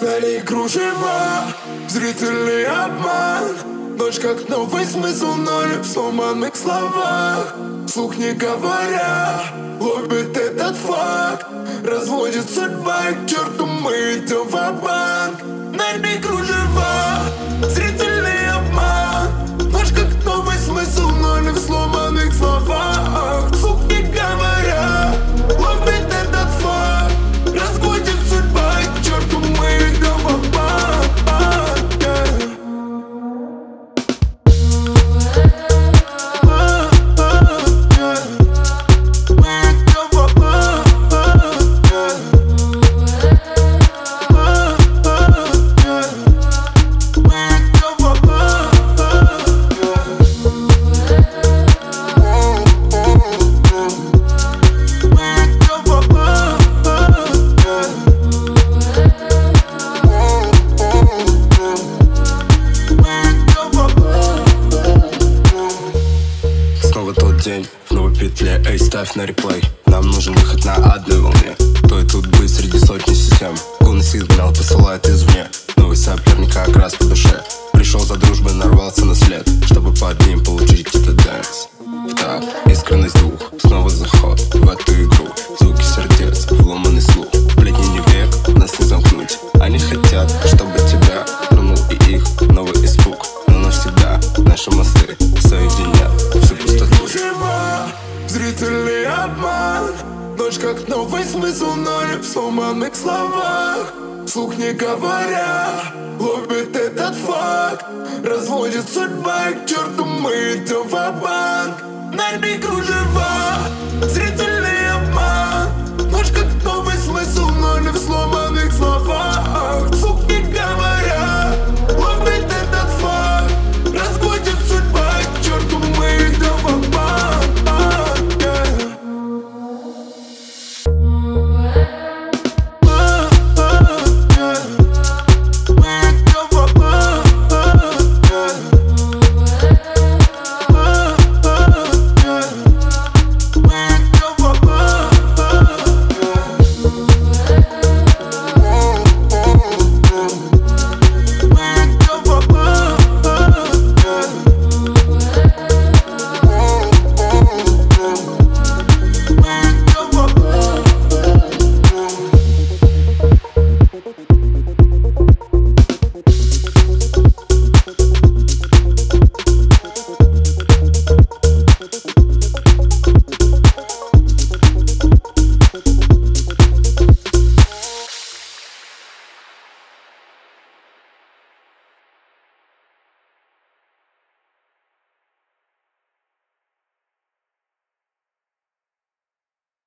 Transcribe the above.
На ней кружева, зрительный обман. Ночь как новый смысл, ноль в сломанных словах. Вслух не говоря, ловит этот факт. Разводит судьба, и к черту мы идем ва-банк. На ней кружева, зрительный обман. Ночь как новый смысл, ноль в сломанных словах. Вслух не говоря, ловит этот факт. Разводит судьба, и к черту мы идем ва-банк. День в новой петле, эй, ставь на реплей. Нам нужен выход на одной волне. То и тут быть среди сотни систем. Гонный сигнал посылает извне. Новый соперник, окрас по душе. Пришел за дружбой, нарвался на след, чтобы под ним получить этот дэнс. Так, искренность двух, снова заход в эту игру. Звуки сердец, вломанный слух. Сплетни не век, нас не замкнуть. Они хотят, чтобы тебя тронул и их новый испуг. Но навсегда наши мосты соединят всю пустоту. Зрительный обман. Ночь как новый смысл, ноль в сломанных словах. Вслух не говоря, ловит этот факт. Разводит судьба, и к черту мы идем ва-банк. На ней кружева.